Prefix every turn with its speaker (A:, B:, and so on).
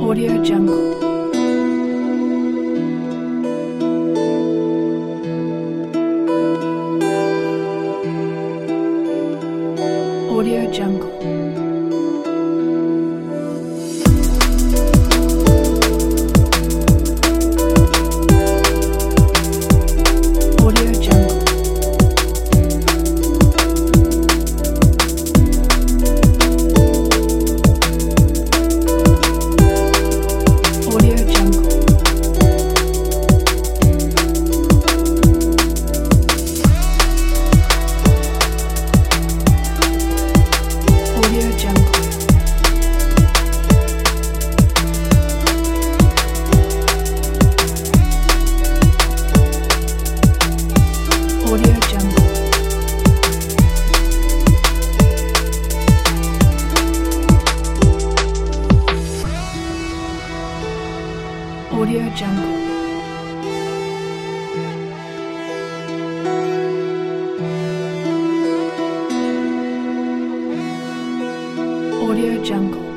A: Audio Jungle. Audio Jungle. Audio Jungle. Audio Jungle. Audio Jungle. Audio Jungle. Audio Jungle. Audio Jungle.